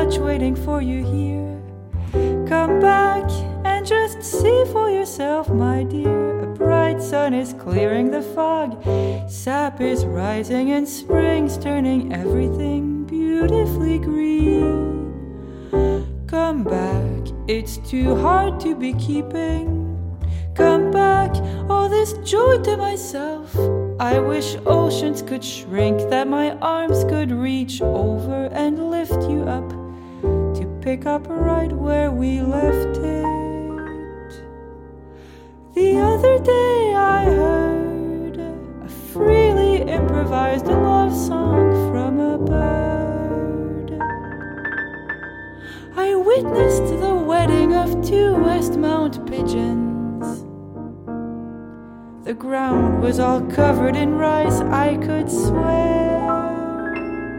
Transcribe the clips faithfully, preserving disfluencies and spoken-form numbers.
much waiting for you here. Come back and just see for yourself, my dear. A bright sun is clearing the fog. Sap is rising and spring's turning everything beautifully green. Come back, it's too hard to be keeping. Come back, all this joy to myself. I wish oceans could shrink, that my arms could reach over and lift you up, to pick up right where we left it. The other day I heard a freely improvised love song from a bird. I witnessed the wedding of two Westmount pigeons. The ground was all covered in rice, I could swear.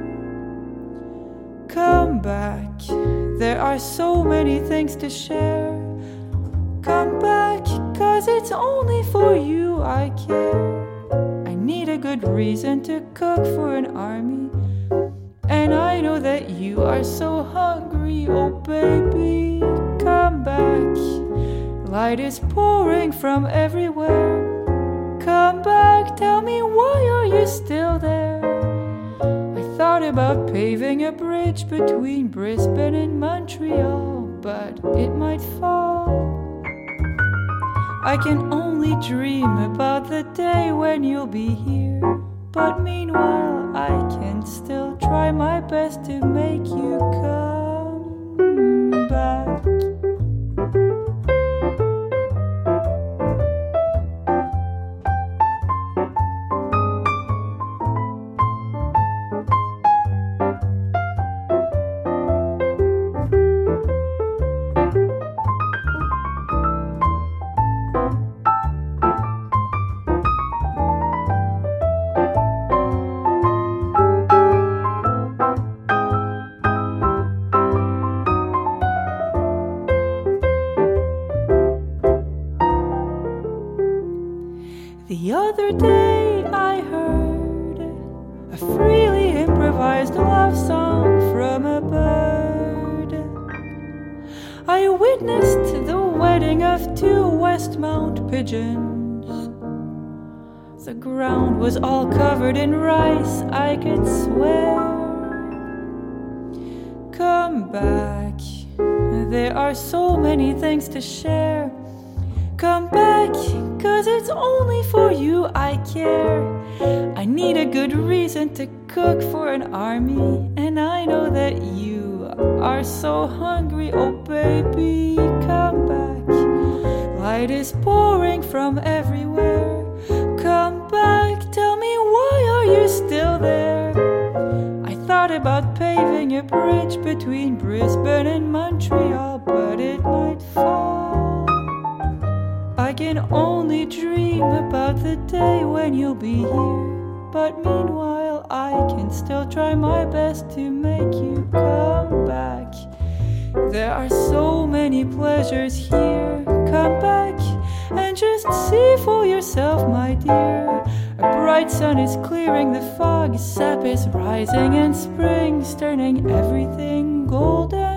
Come back, there are so many things to share. Come back, cause it's only for you I care. I need a good reason to cook for an army, and I know that you are so hungry, oh baby. Come back, light is pouring from everywhere. Come back, tell me, why are you still there? I thought about paving a bridge between Brisbane and Montreal, but it might fall. I can only dream about the day when you'll be here, but meanwhile I can still try my best to make you come back. The other day I heard a freely improvised love song from a bird. I witnessed the wedding of two Westmount pigeons. The ground was all covered in rice, I could swear. Come back, there are so many things to share. Come back, cause it's only for you I care. I need a good reason to cook for an army, and I know that you are so hungry, oh baby. Come back, light is pouring from everywhere. Come back, tell me, why are you still there? I thought about paving a bridge between Brisbane and Montreal, but it might fall. I can only dream about the day when you'll be here, but meanwhile I can still try my best to make you come back. There are so many pleasures here. Come back and just see for yourself, my dear. A bright sun is clearing the fog, sap is rising and spring's turning everything golden.